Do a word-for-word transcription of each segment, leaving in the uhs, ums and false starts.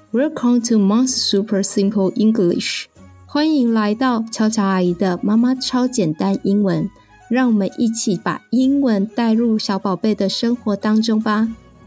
Welcome to Mom's Super Simple English. 欢迎来到巧巧阿姨的妈妈超简单英文，让我们一起把英文带入小宝贝的生活当中吧。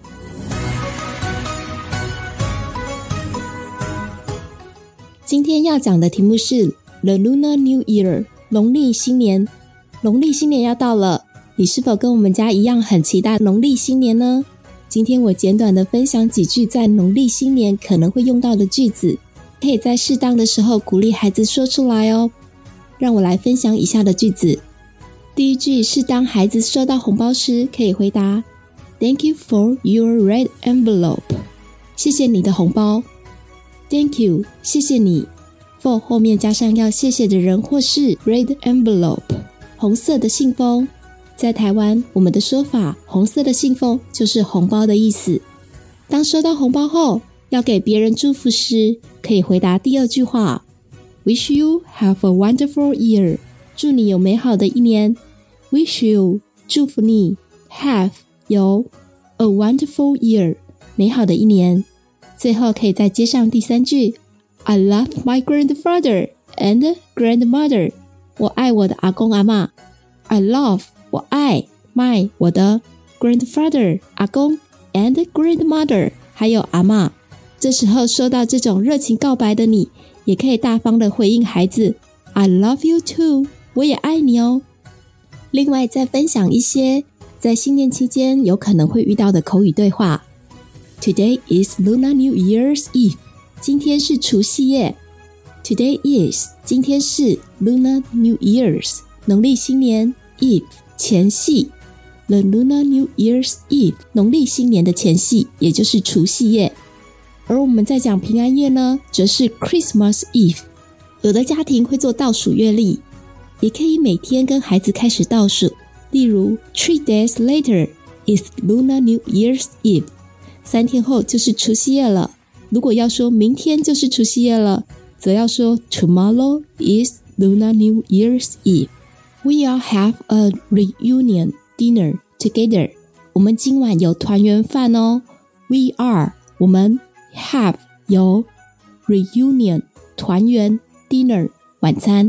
今天要讲的题目是 The Lunar New Year, 农历新年。农历新年要到了，你是否跟我们家一样很期待农历新年呢？今天我简短的分享几句在农历新年可能会用到的句子，可以在适当的时候鼓励孩子说出来哦。让我来分享以下的句子。第一句是当孩子收到红包时，可以回答 Thank you for your red envelope. 谢谢你的红包。Thank you, 谢谢你。for 后面加上要谢谢的人或是 red envelope, 红色的信封。在台湾，我们的说法红色的信封就是红包的意思。当收到红包后，要给别人祝福时，可以回答第二句话 Wish you have a wonderful year. 祝你有美好的一年。 Wish you, 祝福你 have, 有 a wonderful year, 美好的一年。最后可以再接上第三句 I love my grandfather and grandmother. 我爱我的阿公阿嬷。 I love我爱 my 我的 grandfather 阿公 and grandmother 还有阿嬷。这时候收到这种热情告白的你，也可以大方的回应孩子 I love you too, 我也爱你哦。另外再分享一些在新年期间有可能会遇到的口语对话。 Today is Lunar New Year's Eve. 今天是除夕夜。 Today is 今天是 Lunar New Year's 农历新年 Eve前夕。 The Lunar New Year's Eve 农历新年的前夕，也就是除夕夜。而我们在讲平安夜呢，则是 Christmas Eve。 有的家庭会做倒数月历，也可以每天跟孩子开始倒数，例如 Three days later is Lunar New Year's Eve. 三天后就是除夕夜了。如果要说明天就是除夕夜了，则要说 Tomorrow is Lunar New Year's Eve. We all have a reunion dinner together. 我们今晚有团圆饭哦。 We are 我们 have 有 reunion 团圆 dinner 晚餐。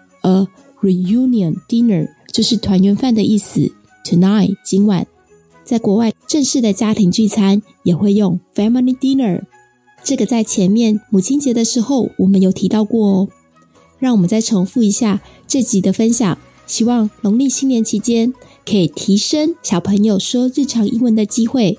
A reunion dinner 就是团圆饭的意思。 Tonight 今晚。在国外正式的家庭聚餐也会用 family dinner， 这个在前面母亲节的时候我们有提到过哦。让我们再重复一下这集的分享，希望农历新年期间可以提升小朋友说日常英文的机会。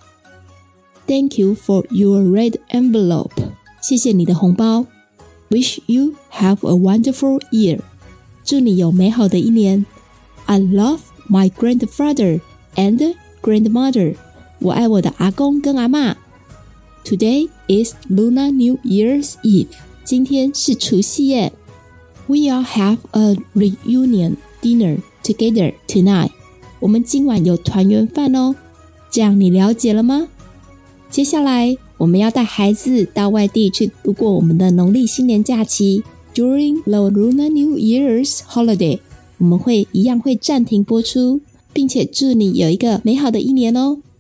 Thank you for your red envelope. 谢谢你的红包。 Wish you have a wonderful year. 祝你有美好的一年。 I love my grandfather and grandmother. 我爱我的阿公跟阿嬷。 Today is Lunar New Year's Eve. 今天是除夕夜。We all have a reunion dinner together tonight. 我们今晚有团圆饭哦。这样你了解了吗？接下来我们要带孩子到外地去度过我们的农历新年假期。 During the Lunar New Year's holiday, 我们会一样会暂停播出，并且祝你有一个美好的一年哦。